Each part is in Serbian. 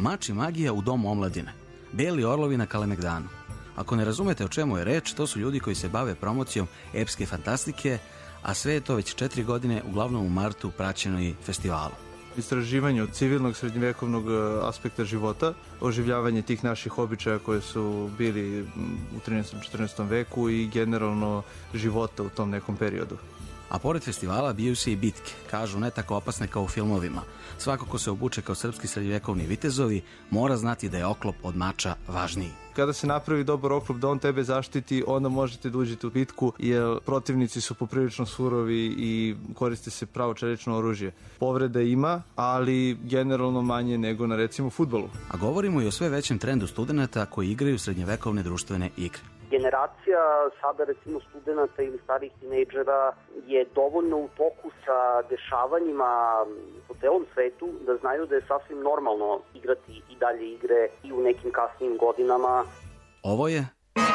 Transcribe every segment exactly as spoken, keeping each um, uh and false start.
Mač i magija u Domu omladine, Beli orlovi na Kalemegdanu. Ako ne razumete o čemu je reč, to su ljudi koji se bave promocijom epske fantastike, a sve je to već četiri godine, uglavnom u martu, praćeno i festivalom. Istraživanje od civilnog srednjevekovnog aspekta života, oživljavanje tih naših običaja koje su bili u trinaestom četrnaestom veku i generalno života u tom nekom periodu. A pored festivala biju se i bitke, kažu ne tako opasne kao u filmovima. Svako ko se obuče kao srpski srednjevekovni vitezovi mora znati da je oklop od mača važniji. Kada se napravi dobar oklop da on tebe zaštiti, onda možete da uđete u bitku, jer protivnici su poprilično surovi i koriste se pravo čelično oružje. Povreda ima, ali generalno manje nego na recimo fudbalu. A govorimo i o sve većem trendu studenata koji igraju srednjevekovne društvene igre. Generacija sada recimo studenta ili starih tinejdžera je dovoljno u toku sa dešavanjima po celom svetu da znaju da je sasvim normalno igrati i dalje igre i u nekim kasnijim godinama. Ovo je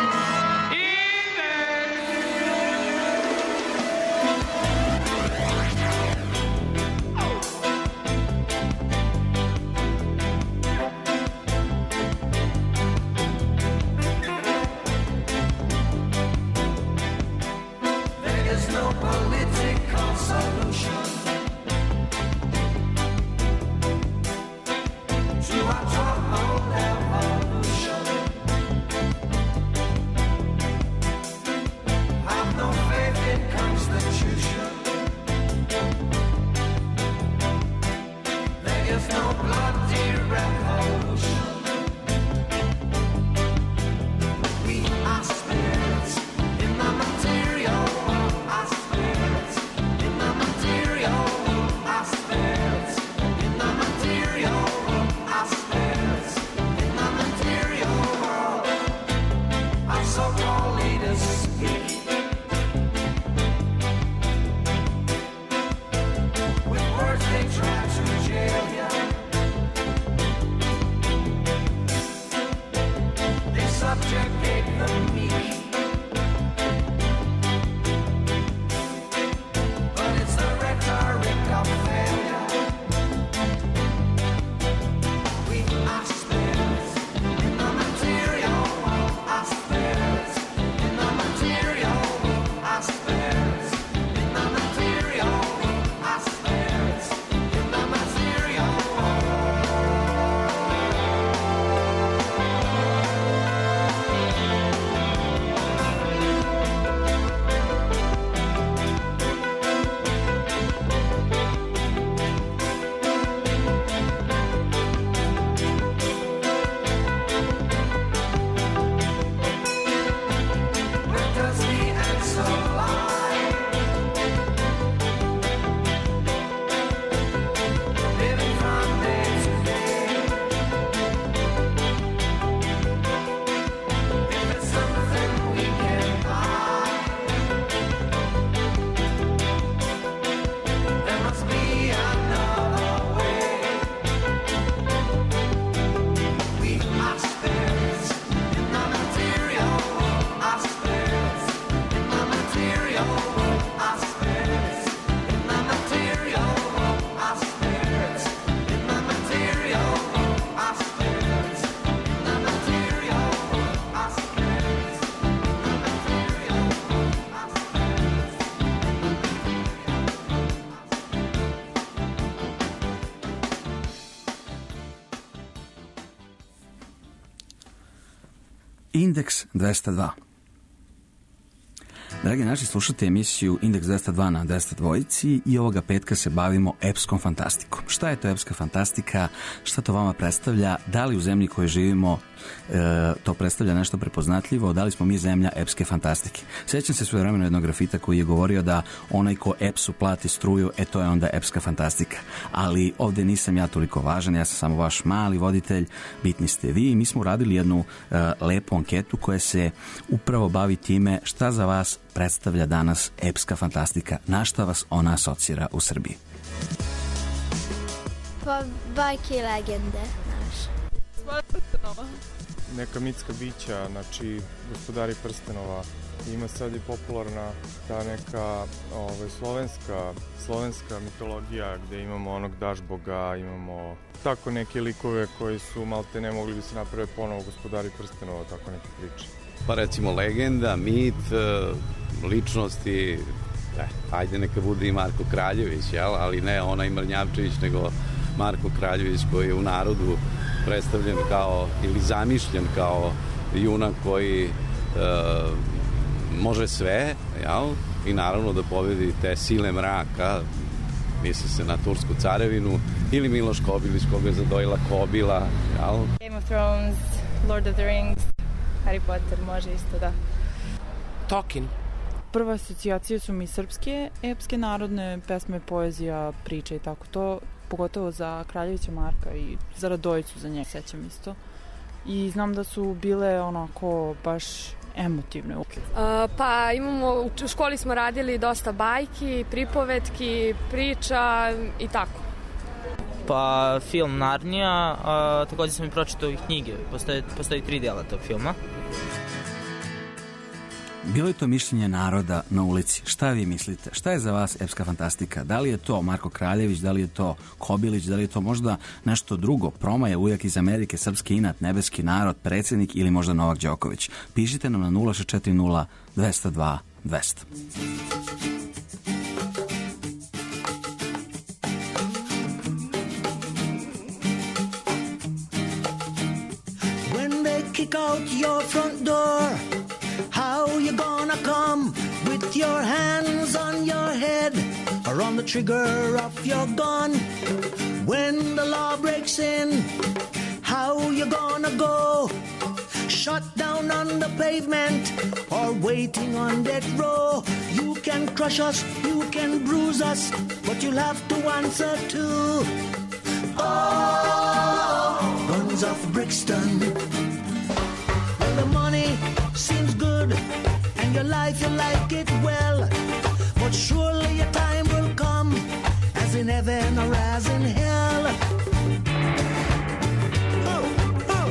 Indeks dvesta dva. Dragi naši, slušate emisiju Indeks dvesta dva na dvesta dva i ovoga petka se bavimo epskom fantastikom. Šta je to epska fantastika? Šta to vama predstavlja? Da li u zemlji koje živimo e, to predstavlja nešto prepoznatljivo? Da li smo mi zemlja epske fantastike? Sjećam se svojevremeno jednog grafita koji je govorio da onaj ko epsu plati struju, e to je onda epska fantastika. Ali ovde nisam ja toliko važan, ja sam samo vaš mali voditelj, bitni ste vi i mi smo uradili jednu e, lepu anketu koja se upravo bavi time šta za vas predstavlja danas epska fantastika, na šta vas ona asocira u Srbiji. Pa bajke i legende naše. Neka mitska bića, znači Gospodari prstenova, Ima sad i popularna ta neka ovaj, slovenska, slovenska mitologija gde imamo onog Dašboga, imamo tako neke likove koji su malte ne mogli bi se naprave ponovo Gospodari prstenova, tako neke priče. Pa recimo legenda, mit, ličnosti, eh, ajde neka bude i Marko Kraljević, jel? Ali ne onaj Mrnjavčević, nego Marko Kraljević koji je u narodu predstavljen kao, ili zamišljen kao junak koji e, može sve, jel? I naravno da pobedi te sile mraka, misli se na Tursku carevinu, ili Miloš Kobilić koga je zadojila Kobila, jel? Game of Thrones, Lord of the Rings, Harry Potter, može isto, da. Tolkien. Prva asocijacije su mi srpske, epske, narodne, pesme, poezija, priče i tako to, pogotovo za Kraljevića Marka i za Radojicu, za nje sećam isto. I znam da su bile onako baš emotivne. Uh, pa imamo, u školi smo radili dosta bajki, pripovetki, priča i tako. Pa film Narnija, a, također sam i pročitao i knjige, postoje, postoje tri dela tog filma. Bilo je to mišljenje naroda na ulici. Šta vi mislite? Šta je za vas epska fantastika? Da li je to Marko Kraljević, da li je to Kobilić, da li je to možda nešto drugo? Promaja, ujak iz Amerike, srpski inat, nebeski narod, predsjednik ili možda Novak Đoković? Pišite nam na nula šest četiri nula dva zero dva dva zero zero. When they kick out your front door, how you gonna come with your hands on your head or on the trigger of your gun? When the law breaks in, how you gonna go? Shut down on the pavement or waiting on death row? You can crush us, you can bruise us, but you'll have to answer to oh, Guns of Brixton. Well, the money seems good and your life you like it well, but surely your time will come, as in heaven or as in hell. Oh, oh.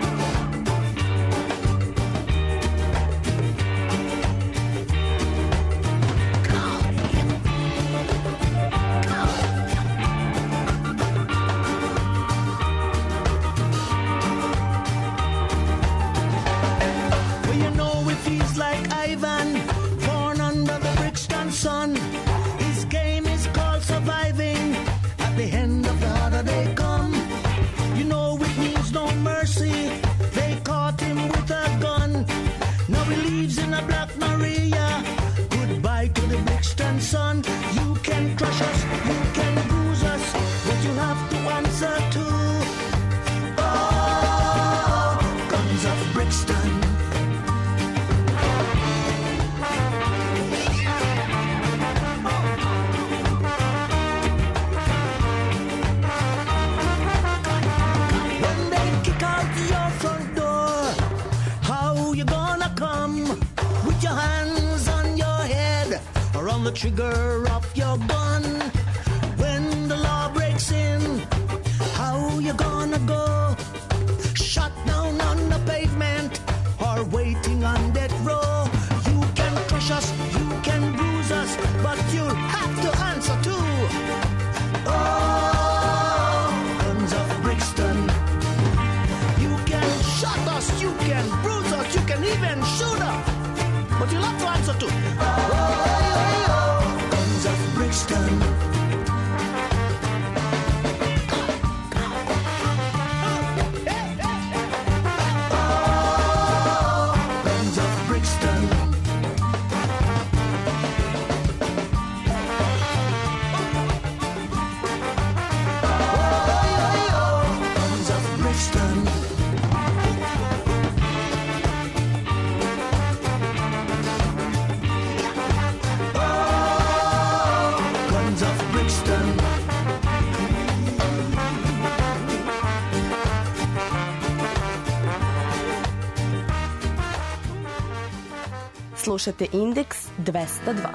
Well, you know if he's like Ivan, born under the Brixton sun, his game is called surviving. At the end of the harder they come, you know it means no mercy. They caught him with a gun. Now he lives in a Black Maria. Goodbye to the Brixton sun. You can crush us, you can bruise us, but you have to answer to oh, Guns of Brixton. On the trigger of your gun, when the law breaks in, how you gonna go? Shut down on the pavement or waiting on death row? You can crush us, you can bruise us, but you'll have to answer to oh, Guns of Brixton. You can shut us, you can bruise us, you can even shoot us, but you'll have to answer to oh, Brixton. Slušate Indeks dvesta dva.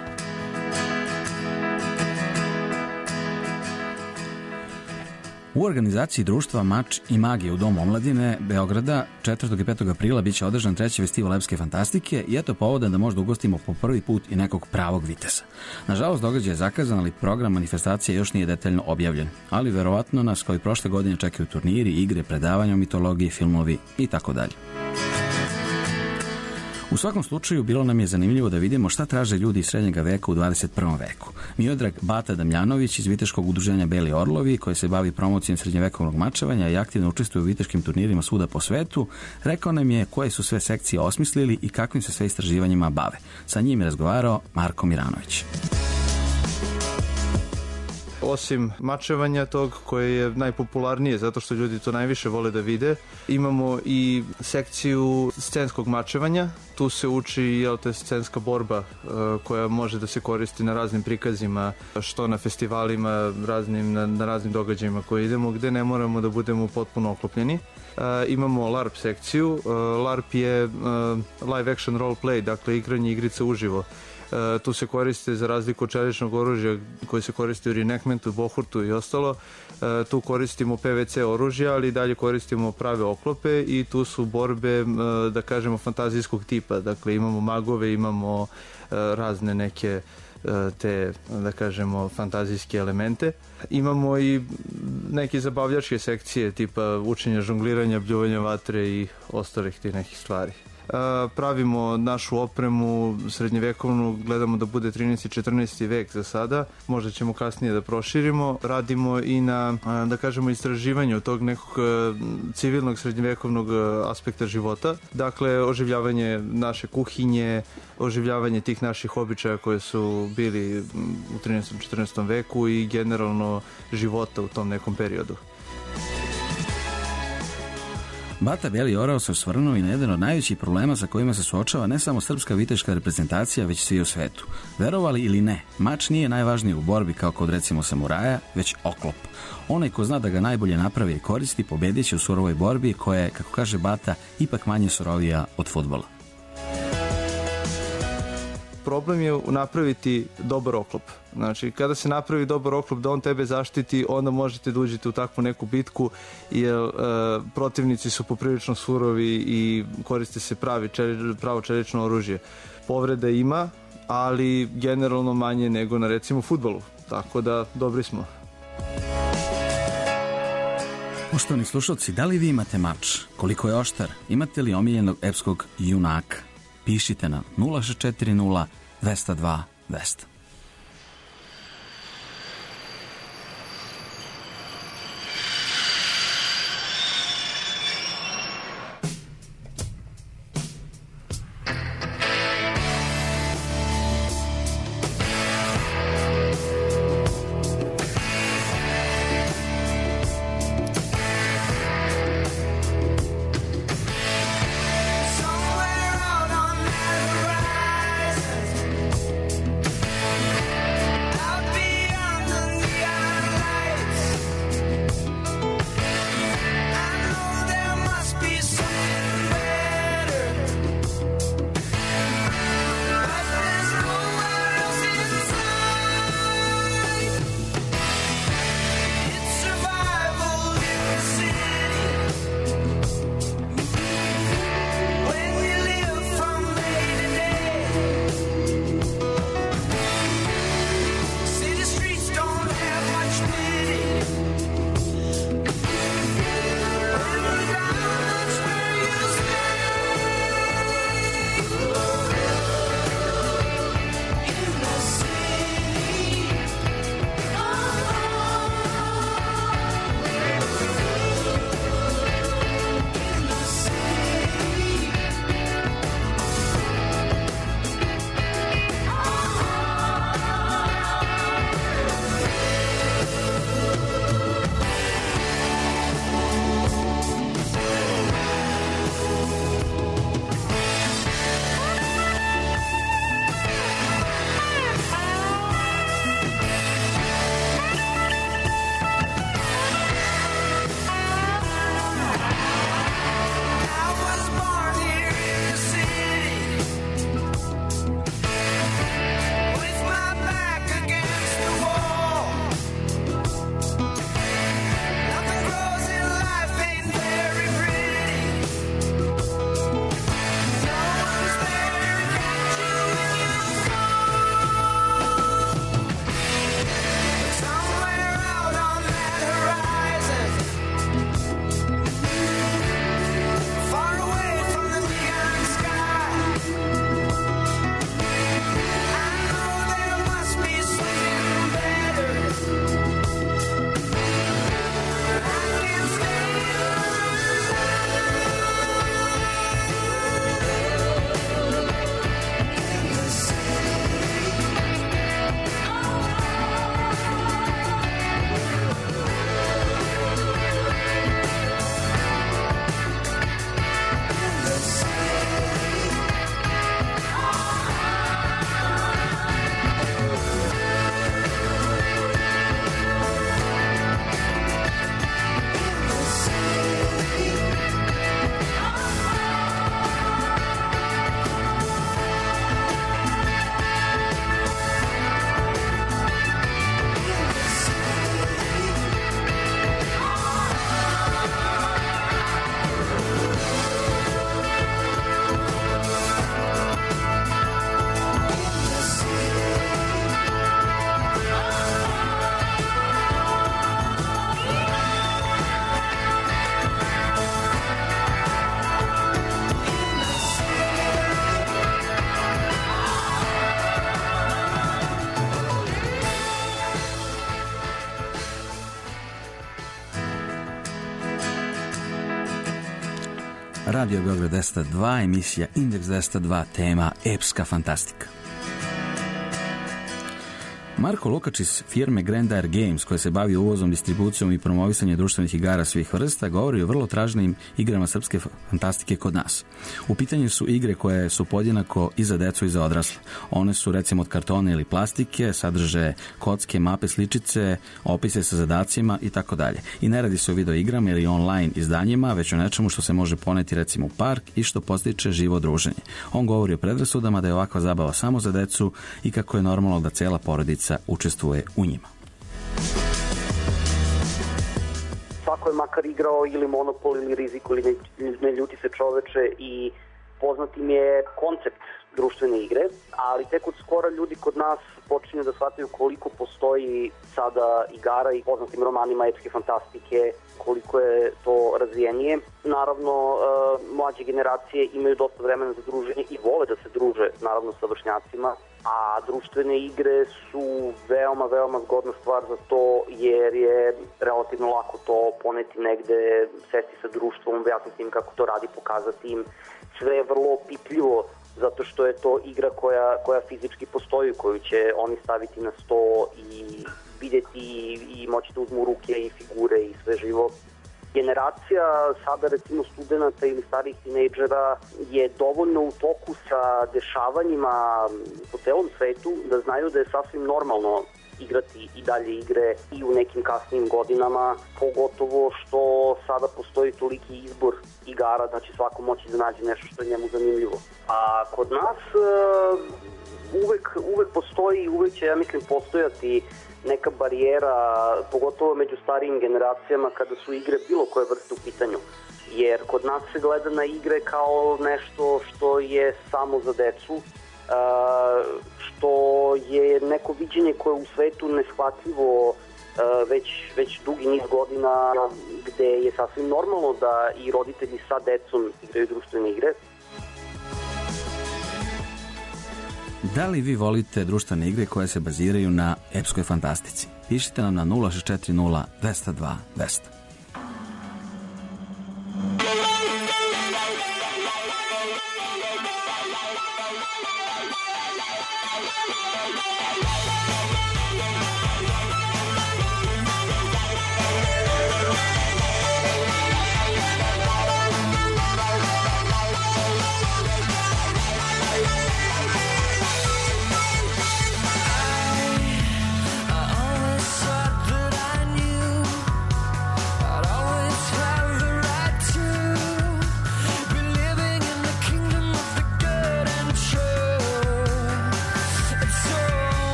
U organizaciji društva Mač i magije u Domu omladine Beograda četvrtog i petog aprila biće održan treći festival epske fantastike i eto povoda da možda ugostimo po prvi put i nekog pravog viteza. Nažalost, događaj je zakazan, ali program manifestacije još nije detaljno objavljen, ali verovatno nas kao i prošle godine čekaju turniri, igre, predavanja o mitologiji, filmovi i tako dalje. U svakom slučaju, bilo nam je zanimljivo da vidimo šta traže ljudi iz srednjega veka u dvadeset prvom veku. Miodrag Bata Damljanović iz Viteškog udruženja Beli Orlovi, koji se bavi promocijom srednjevekovnog mačevanja i aktivno učestvuje u viteškim turnirima svuda po svetu, rekao nam je koje su sve sekcije osmislili i kakvim se sve istraživanjima bave. Sa njim je razgovarao Marko Miranović. Osim mačevanja tog koje je najpopularnije zato što ljudi to najviše vole da vide, imamo i sekciju scenskog mačevanja. Tu se uči jel te scenska borba uh, koja može da se koristi na raznim prikazima, što na festivalima, raznim, na, na raznim događajima koje idemo, gde ne moramo da budemo potpuno oklopljeni. Uh, imamo LARP sekciju. Uh, LARP je uh, live action role play, dakle igranje igrice uživo. Uh, tu se koriste za razliku od čeličnog oružja koji se koristi u reenactmentu, bohurtu i ostalo. Uh, tu koristimo P V C oružja, ali dalje koristimo prave oklope i tu su borbe, uh, da kažemo, fantazijskog tipa. Dakle, imamo magove, imamo uh, razne neke uh, te, da kažemo, fantazijske elemente. Imamo i neke zabavljačke sekcije tipa učenja žongliranja, bljuvanja vatre i ostalih tih nekih stvari. Pravimo našu opremu srednjevekovnu, gledamo da bude trinaesti i četrnaesti vek za sada, možda ćemo kasnije da proširimo. Radimo i na, da kažemo, istraživanju tog nekog civilnog srednjevekovnog aspekta života, dakle oživljavanje naše kuhinje, oživljavanje tih naših običaja koje su bili u trinaestom i četrnaestom veku i generalno života u tom nekom periodu. Bata Beli Orao se osvrnuo i na jedan od najvećih problema sa kojima se suočava ne samo srpska viteška reprezentacija, već svi u svetu. Verovali ili ne, mač nije najvažniji u borbi kao kod recimo samuraja, već oklop. Onaj ko zna da ga najbolje napravi i koristi, pobedit će u surovoj borbi koja je, kako kaže Bata, ipak manje surovija od fudbala. Problem je napraviti dobar oklop. Znači, kada se napravi dobar oklop da on tebe zaštiti, onda možete da uđete u takvu neku bitku, jer e, protivnici su poprilično surovi i koriste se pravi, čeli, pravo čelično oružje. Povreda ima, ali generalno manje nego na recimo fudbalu. Tako da, dobri smo. Poštovani slušalci, da li vi imate mač? Koliko je oštar? Imate li omiljenog epskog junaka? Pišite nam nula šest četiri nula dvesta dva dvesta. Radio Beograd deset dva, emisija Indeks deset dva, tema epska fantastika. Marko Lukač iz firme Grand Air Games, koja se bavi uvozom, distribucijom i promovisanjem društvenih igara svih vrsta, govori o vrlo traženim igrama srpske fantastike kod nas. U pitanju su igre koje su podjednako i za decu i za odrasle. One su recimo od kartona ili plastike, sadrže kocke, mape, sličice, opise sa zadacima i tako dalje. I ne radi se o video igrama ili online izdanjima, već o nečemu što se može poneti recimo u park i što postiče živo druženje. On govori o predrasudama da je ovakva zabava samo za decu i kako je normalno da cela porodica učestvuje u njima. Svako je makar igrao ili Monopol ili Rizik ili ne, ne ljuti se čoveče i poznat im je koncept društvene igre, ali tek od skora ljudi kod nas počinju da shvataju koliko postoji sada igara i poznatim romanima epske fantastike, koliko je to razvijenije. Naravno, e, mlađe generacije imaju dosta vremena za druženje i vole da se druže, naravno, sa vršnjacima, a društvene igre su veoma, veoma zgodna stvar za to, jer je relativno lako to poneti negde, sesti sa društvom, objasniti im kako to radi, pokazati im. Sve je vrlo opipljivo, zato što je to igra koja, koja fizički postoji, koju će oni staviti na sto i vidjeti i, i moći da uzmu u ruke i figure i sve živo. Generacija sada recimo studenta ili starih tinejdžera je dovoljno u toku sa dešavanjima po celom svetu da znaju da je sasvim normalno igrati i dalje igre i u nekim kasnijim godinama, pogotovo što sada postoji toliki izbor igara da će svako moći da nađe nešto što je njemu zanimljivo. A kod nas uh, uvek, uvek postoji, uvek će, ja mislim, postojati neka barijera, pogotovo među starijim generacijama kada su igre bilo koje vrste u pitanju. Jer kod nas se gleda na igre kao nešto što je samo za decu, što je neko viđenje koje u svetu neshvatljivo već, već dugi niz godina, gde je sasvim normalno da i roditelji sa decom igraju društvene igre. Da li vi volite društvene igre koje se baziraju na epskoj fantastici? Pišite nam na nula šest četiri nula dva zero dva dva zero.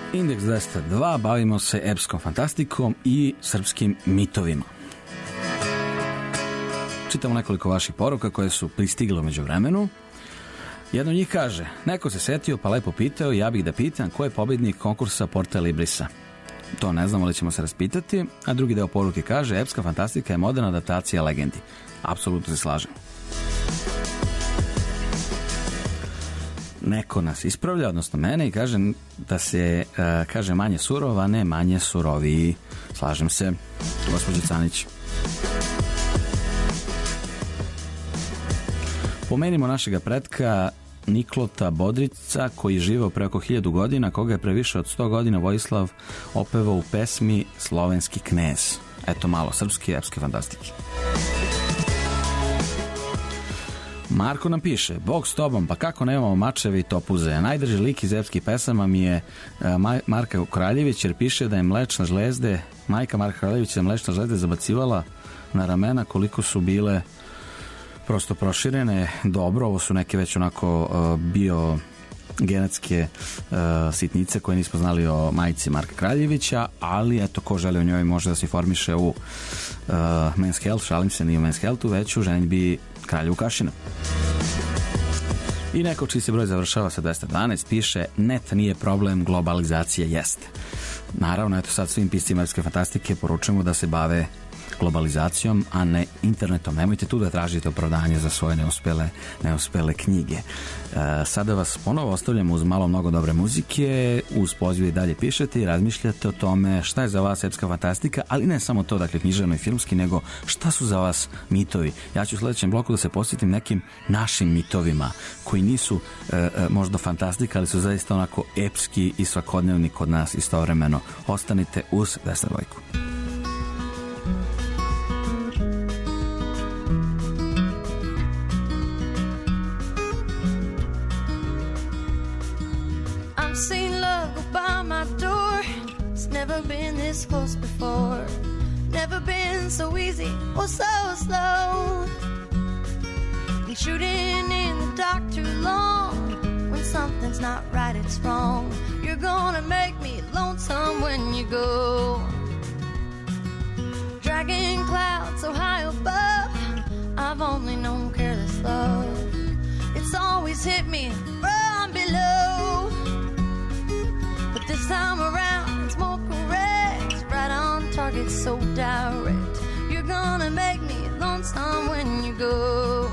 Indeks dvesta dva, bavimo se epskom fantastikom i srpskim mitovima. Čitamo nekoliko vaših poruka koje su pristigle umeđu vremenu. Jedno od njih kaže, neko se setio pa lepo pitao, ja bih da pitam ko je pobednik konkursa Porta Librisa. To ne znamo, ali ćemo se raspitati. A drugi deo poruke kaže, epska fantastika je moderna adaptacija legendi. Apsolutno se slažem. Neko nas ispravlja, odnosno mene, i kaže da se uh, kaže manje surova, ne manje suroviji. Slažem se, gospođo Canić. Pomenimo našega pretka Niklota Bodrica, koji živeo pre oko hiljadu godina, koga je pre više od sto godina Vojislav opevao u pesmi Slovenski knez. Eto malo srpske epske fantastike. Marko nam piše, Bog s tobom, pa kako nemamo mačeve i topuze? Najdrži lik iz epskih pesama mi je uh, Marka Kraljević, jer piše da je mlečna žlezde, majka Marka Kraljevića je mlečna žlezde zabacivala na ramena koliko su bile prosto proširene. Dobro, ovo su neke već onako uh, bio genetske uh, sitnice koje nismo znali o majici Marka Kraljevića, ali eto, ko želi o njoj može da se informiše u uh, Men's Health, šalim se, nije u Men's Healthu, već u ženidbi Kralja Vukašina. I neko čiji se broj završava sa dvesta dvanaest piše, net nije problem, globalizacija jeste. Naravno, eto sad svim piscima epske fantastike poručujemo da se bave globalizacijom, a ne internetom. Nemojte tu da tražite opravdanje za svoje neuspele, neuspele knjige. E, sada vas ponovo ostavljamo uz malo mnogo dobre muzike, uz poziv i dalje pišete i razmišljate o tome šta je za vas epska fantastika, ali ne samo to, dakle književno i filmski, nego šta su za vas mitovi. Ja ću u sledećem bloku da se posjetim nekim našim mitovima, koji nisu e, e, možda fantastika, ali su zaista onako epski i svakodnevni kod nas istovremeno. Ostanite uz dvesta dva. Never been this close before. Never been so easy or so slow. Been shooting in the dark too long. When something's not right, it's wrong. You're gonna make me lonesome when you go. Dragging clouds so high above. I've only known careless love. It's always hit me from below. But this time around it's more correct. Right on target, so direct. You're gonna make me lonesome when you go.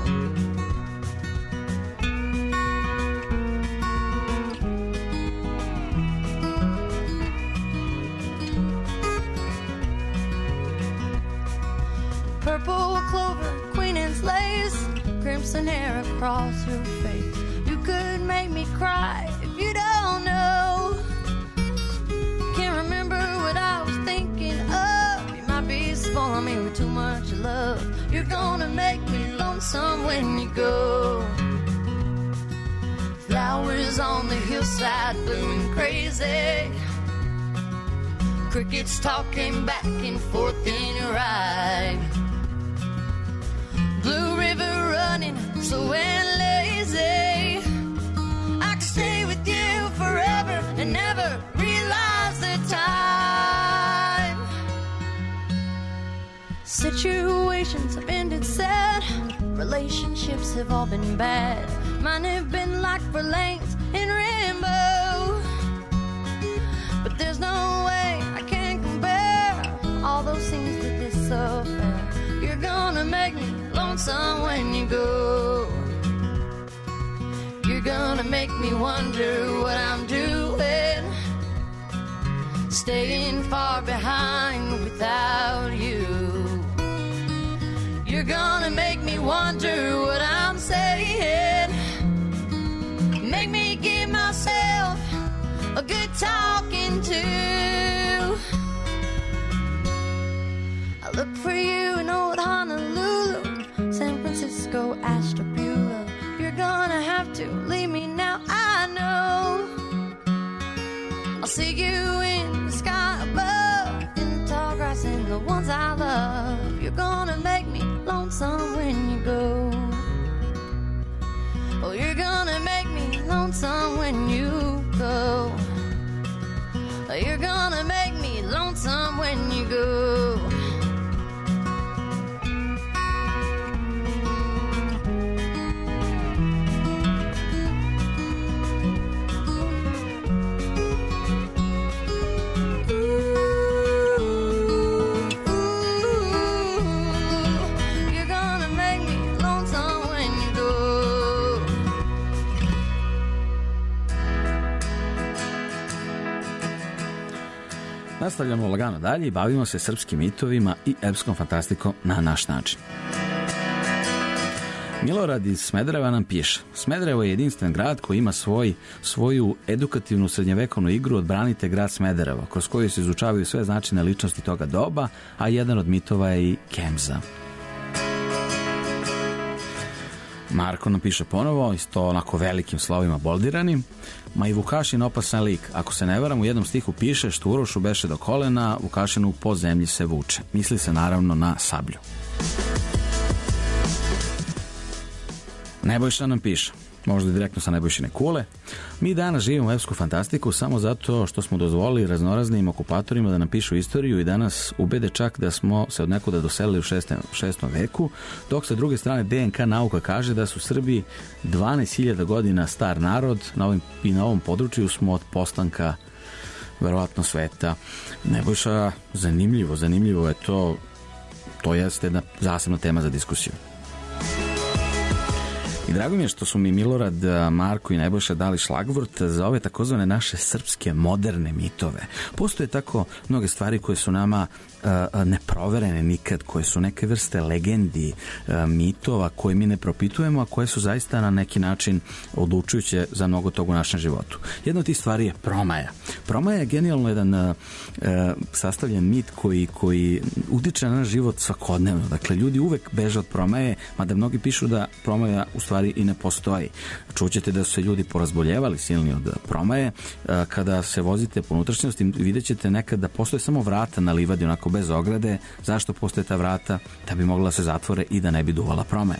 Purple clover, queen and lace, crimson hair across your face. You could make me cry if you don't know. Can't remember what I was thinking of. You might be spoiling me with too much love. You're gonna make me lonesome when you go. Flowers on the hillside blooming crazy. Crickets talking back and forth in your ride. Blue river running slow and lazy. I could stay with you forever and never realize the time. Situations have ended sad. Relationships have all been bad. Mine have been like for lanes in rainbow. But there's no way I can compare all those scenes to this affair. You're gonna make me lonesome when you go. You're gonna make me wonder what I'm doing, staying far behind without you. You're gonna make me wonder what I'm saying, make me give myself a good talking to. I look for you in old Honolulu, San Francisco, Ashtabula. You're gonna have to leave me now, I know. I'll see you in the sky above, in the tall grass and the ones I love. You're gonna make me lonesome when you go. Oh, you're gonna make me lonesome when you go. You're gonna make me lonesome when you go. Nastavljamo lagano dalje i bavimo se srpskim mitovima i epskom fantastikom na naš način. Milorad iz Smedereva nam piše: Smederevo je jedinstven grad koji ima svoj, svoju edukativnu srednjevekovnu igru Odbranite grad Smederevo, kroz koju se izučavaju sve značajne ličnosti toga doba, a jedan od mitova je i Kemza. Marko nam piše ponovo, isto onako velikim slovima boldiranim: ma i Vukašin opasan lik. Ako se ne varam, u jednom stihu piše: što Urošu beše do kolena, Vukašinu po zemlji se vuče. Misli se naravno na Sablju. Nebojša nam piše, možda direktno sa Nebojšine kule: mi danas živimo epsku fantastiku samo zato što smo dozvolili raznoraznim okupatorima da nam pišu istoriju i danas ubede čak da smo se od nekuda doselili u šestom, šestom veku, dok sa druge strane D N K nauka kaže da su Srbi dvanaest hiljada godina star narod na ovim, i na ovom području smo od postanka verovatno sveta. Nebojša, zanimljivo, zanimljivo je to, to jeste jedna zasebna tema za diskusiju. I drago mi je što su mi Milorad, Marko i Nebojša dali šlagvort za ove takozvane naše srpske moderne mitove. Postoje tako mnoge stvari koje su nama uh, neproverene nikad, koje su neke vrste legendi, uh, mitova koje mi ne propitujemo, a koje su zaista na neki način odlučujuće za mnogo toga u našem životu. Jedna od tih stvari je promaja. Promaja je genijalno jedan uh, sastavljen mit koji, koji utiče na naš život svakodnevno. Dakle, ljudi uvek beže od promaje, mada mnogi pišu da promaja u stvari i ne postoji. Čućete da su se ljudi porazboljevali silni od promaje. Kada se vozite po unutrašnjosti, vidjet ćete nekad da postoje samo vrata na livadi, onako bez ograde. Zašto postoje ta vrata? Da bi mogla se zatvore i da ne bi duvala promaja.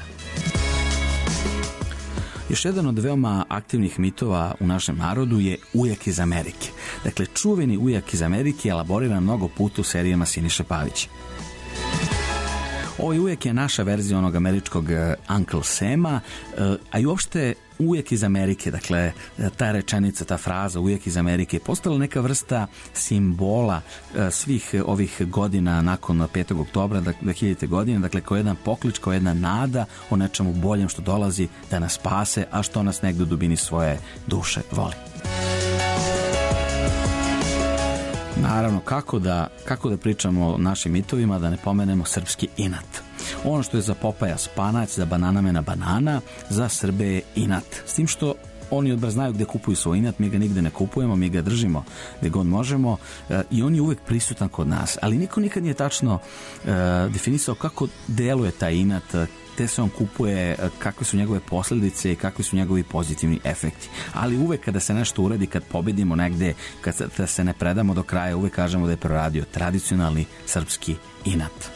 Još jedan od veoma aktivnih mitova u našem narodu je ujak iz Amerike. Dakle, čuveni ujak iz Amerike je elaboriran mnogo puta u serijama Siniše Pavića. Ovaj ujak je naša verzija onog američkog Uncle Sama, a i uopšte ujak iz Amerike, dakle ta rečenica, ta fraza ujak iz Amerike je postala neka vrsta simbola svih ovih godina nakon petog oktobra dve hiljadite godine, dakle kao jedan poklič, kao jedna nada o nečemu boljem što dolazi da nas spase, a što nas negdje u dubini svoje duše voli. Naravno, kako da, kako da pričamo o našim mitovima, da ne pomenemo srpski inat. Ono što je za Popaja spanać, za bananamena banana, za Srbe je inat. S tim što oni odbra znaju gde kupuju svoj inat, mi ga nigde ne kupujemo, mi ga držimo gde god možemo e, i on je uvek prisutan kod nas. Ali niko nikad nije tačno e, definisao kako deluje taj inat, gde se on kupuje, kakve su njegove posljedice i kakvi su njegovi pozitivni efekti. Ali uvek kada se nešto uradi, kad pobedimo negde, kad se ne predamo do kraja, uvek kažemo da je proradio tradicionalni srpski inat.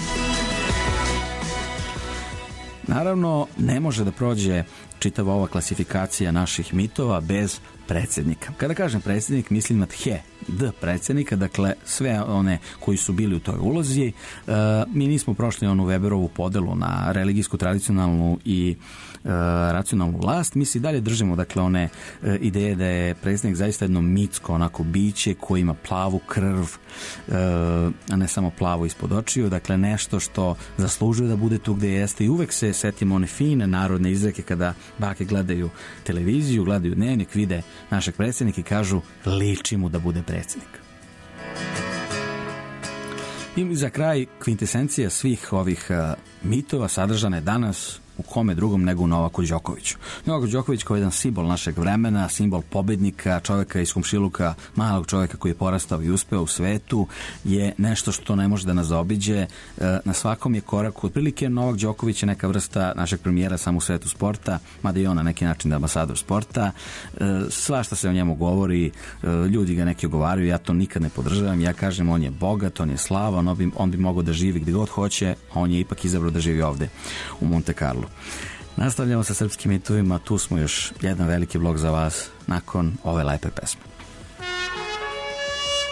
Naravno, ne može da prođe čitava ova klasifikacija naših mitova bez predsjednika. Kada kažem predsjednik, mislim na he, d predsjednika, dakle sve one koji su bili u toj ulozi. E, mi nismo prošli onu Weberovu podelu na religijsku, tradicionalnu i e, racionalnu vlast. Mi se i dalje držimo, dakle, one e, ideje da je predsjednik zaista jedno mitsko onako biće koji ima plavu krv, e, a ne samo plavo ispod očiju, dakle nešto što zaslužuje da bude tu gde jeste i uvek se setimo one fine narodne izreke kada bake gledaju televiziju, gledaju dnevnik, vide našeg predsjednika i kažu liči mu da bude predsjednik. I za kraj, kvintesencija svih ovih uh, mitova sadržana je danas u kome drugom nego u Novaku Đokoviću. Novak Đoković kao jedan simbol našeg vremena, simbol pobednika, čovjeka iz komšiluka, malog čovjeka koji je porastao i uspeo u svetu, je nešto što ne može da nas zaobiđe. Na svakom je koraku, otprilike Novak Đoković je neka vrsta našeg premijera samo u svetu sporta, mada i on na neki način da ambasador sporta. Svašta se o njemu govori, ljudi ga neki ogovaraju, ja to nikad ne podržavam, ja kažem on je bogat, on je slavan, on bi, on bi mogao da živi gdje god hoće, a on je ipak izabrao da živi ovde u Monte Carlo. Nastavljamo sa srpskim mitovima, tu smo još jedan veliki blog za vas nakon ove lepe pesme.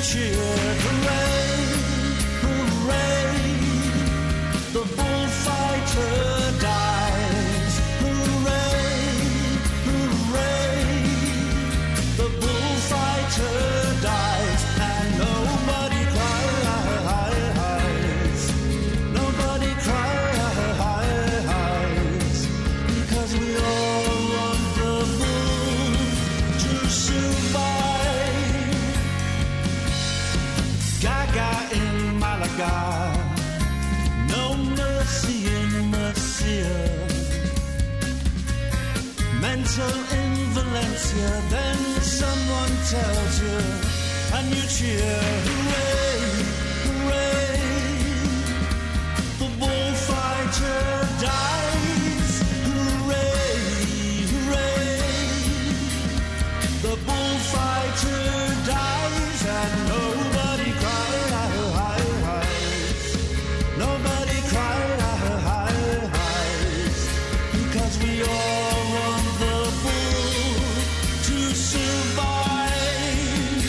cheer. Hooray, hooray, the bullfighter dies. Hooray, hooray, the bullfighter dies. And nobody cries, nobody cries, because we all want the bull to survive. Gaga in Malaga, no mercy in Murcia, mental in Valencia. Then someone tells you and you cheer. Hooray, hooray, the bullfighter dies. Hooray, hooray, the bullfighter dies. And nobody cries, nobody cries, because we all want the bull to survive.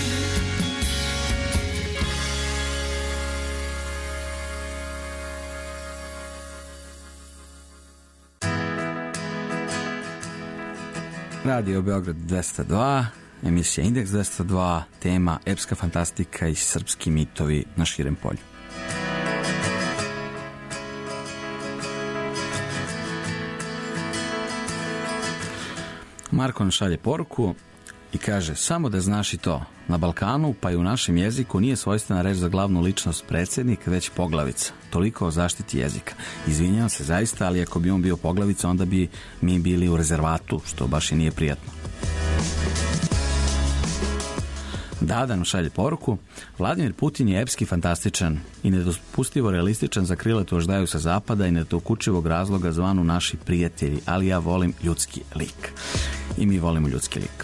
Radio Beograd dvesta dva, emisija Indeks dvesta dva, tema epska fantastika i srpski mitovi na širem polju. Marko nam šalje poruku i kaže: samo da znaš i to, na Balkanu pa i u našem jeziku nije svojstvena reč za glavnu ličnost predsjednik, već poglavica. Toliko o zaštiti jezika. Izvinjavam se zaista, ali ako bi on bio poglavica, onda bi mi bili u rezervatu, što baš i nije prijatno. Dada nam šalje poruku: Vladimir Putin je epski fantastičan i nedopustivo realističan za kriletu oždaju sa zapada i nedokučivog razloga zvanu naši prijatelji, ali ja volim ljudski lik. I mi volimo ljudski lik.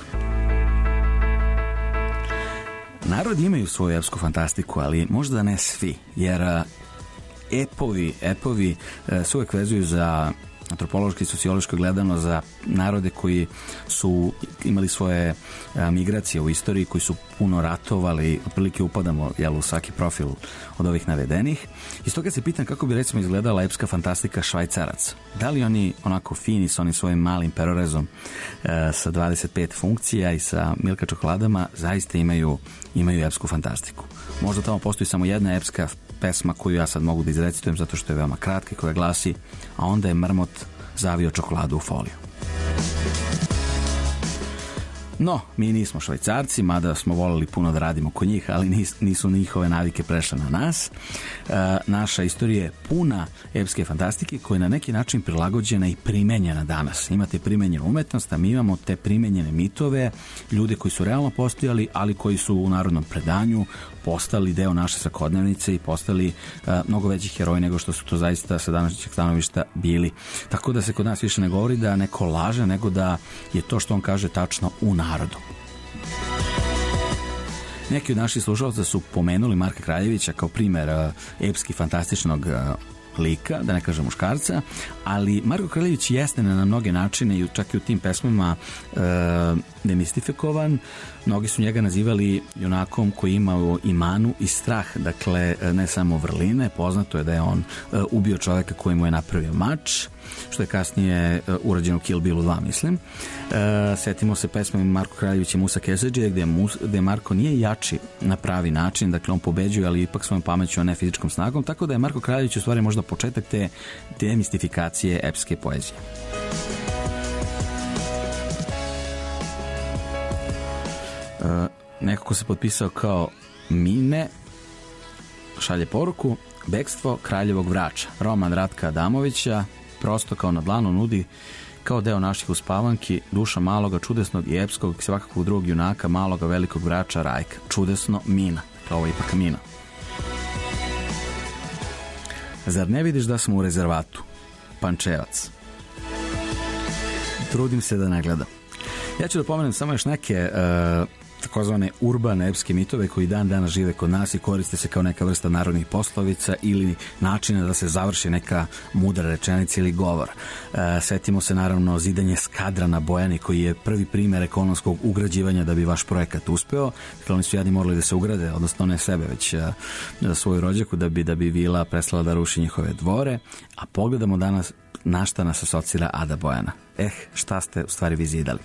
Narodi imaju svoju epsku fantastiku, ali možda ne svi, jer epovi, epovi se uvek vezuju za antropološki i sociološki gledano za narode koji su imali svoje a, migracije u istoriji, koji su puno ratovali, otprilike upadamo jel, u svaki profil od ovih navedenih. I stoga se pitam kako bi recimo izgledala epska fantastika Švajcarac. Da li oni onako fini sa onim svojim malim perorezom a, sa dvadeset pet funkcija i sa Milka čokoladama zaista imaju, imaju epsku fantastiku. Možda tamo postoji samo jedna epska pesma koju ja sad mogu da izrecitujem zato što je veoma kratka, koja glasi: a onda je mrmot zavio čokoladu u foliju. No, mi nismo Švajcarci, mada smo voleli puno da radimo kod njih, ali nis, nisu njihove navike prešle na nas. E, naša istorija je puna epske fantastike koja je na neki način prilagođena i primenjena danas. Imate primenjenu umetnost, a mi imamo te primenjene mitove, ljude koji su realno postojali, ali koji su u narodnom predanju postali deo naše svakodnevnice i postali uh, mnogo veći heroji nego što su to zaista sa današnjeg stanovišta bili. Tako da se kod nas više ne govori da neko laže, nego da je to što on kaže tačno u narodu. Neki od naših slušalaca su pomenuli Marka Kraljevića kao primer uh, epski fantastičnog uh, lika, da ne kažem muškarca, ali Marko Kraljević jeste na mnoge načine i čak i u tim pesmama e, demistifikovan. Mnogi su njega nazivali junakom koji imao i manu i strah, dakle ne samo vrline. Poznato je da je on e, ubio čoveka koji mu je napravio mač, što je kasnije e, urađeno u Kill Billu dva, mislim. E, setimo se pesme Marko Kraljević i Musa Keseđe, gde, Mus, gde Marko nije jači na pravi način, dakle on pobeđuje, ali ipak svojom pameću, a ne fizičkom snagom, tako da je Marko Kraljević u stvari možda početak te demistifikacije epske poezije. E, neko ko se potpisao kao Mine šalje poruku: bekstvo kraljevog vrača, roman Ratka Adamovića, prosto kao na dlanu nudi kao deo naših uspavanki, duša maloga, čudesnog i epskog svakakvog drugog junaka, maloga velikog vrača Rajka. Čudesno Mina, kao ipak Mina. Zar ne vidiš da smo u rezervatu? Pančevac. Trudim se da ne gledam. Ja ću da pomenem samo još neke uh, takozvane urbane epske mitove koji dan danas žive kod nas i koriste se kao neka vrsta narodnih poslovica ili načina da se završi neka mudra rečenica ili govor. E, setimo se naravno zidanje skadra na Bojani koji je prvi primer ekonomskog ugrađivanja da bi vaš projekat uspeo. Dakle, oni su jadni morali da se ugrade, odnosno ne sebe, već a, za svoju rođaku da bi, da bi vila prestala da ruši njihove dvore. A pogledamo danas na šta nas asocira Ada Bojana. Eh, šta ste u stvari vi zidali?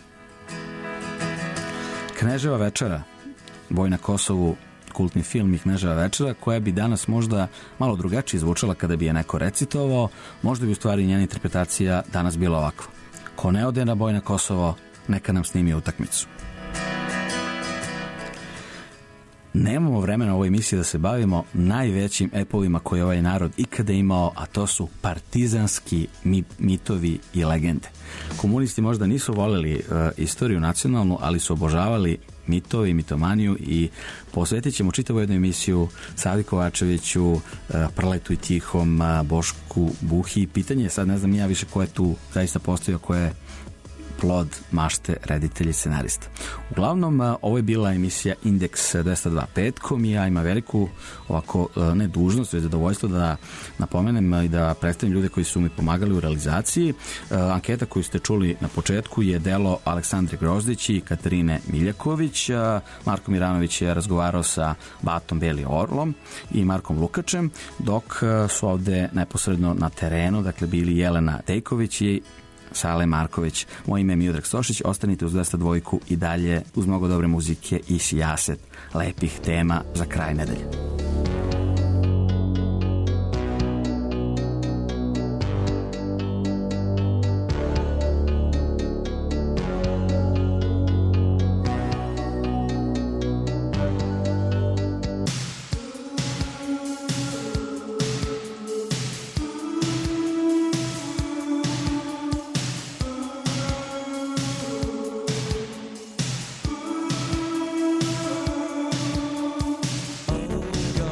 Kneževa večera, Boj na Kosovu, kultni film i Kneževa večera, koja bi danas možda malo drugačije zvučala kada bi je neko recitovao, možda bi u stvari njena interpretacija danas bila ovakva. Ko ne ode na Boj na Kosovo, neka nam snimi utakmicu. Nemamo vremena u ovoj emisiji da se bavimo najvećim epovima koje ovaj narod ikada imao, a to su partizanski mitovi i legende. Komunisti možda nisu voleli uh, istoriju nacionalnu, ali su obožavali mitove i mitomaniju i posvetit ćemo čitavu jednu emisiju Savi Kovačeviću, uh, Prletu i Tihom, uh, Bošku Buhi. Pitanje je sad, ne znam ja više ko je tu zaista postavio, ko je plod mašte reditelja i scenarista. Uglavnom, ovo je bila emisija Indeks dvesta dva petkom i ja imam veliku ovako, ne dužnost, već zadovoljstvo da napomenem i da predstavim ljude koji su mi pomagali u realizaciji. Anketa koju ste čuli na početku je delo Aleksandre Grozdić i Katarine Miljaković. Marko Miranović je razgovarao sa Batom Beli Orlom i Markom Lukačem, dok su ovde neposredno na terenu, dakle, bili Jelena Tejković i Sale Marković. Moje ime je Miodrag Stošić, ostanite uz dvesta dva i dalje uz mnogo dobre muzike i sijaset lepih tema za kraj nedelje. Oh,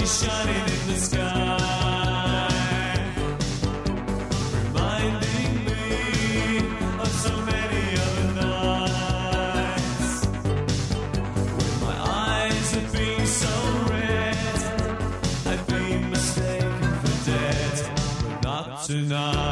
shining in the sky, reminding me of so many other nights when my eyes had been so red, I'd been mistaken for dead, but not tonight.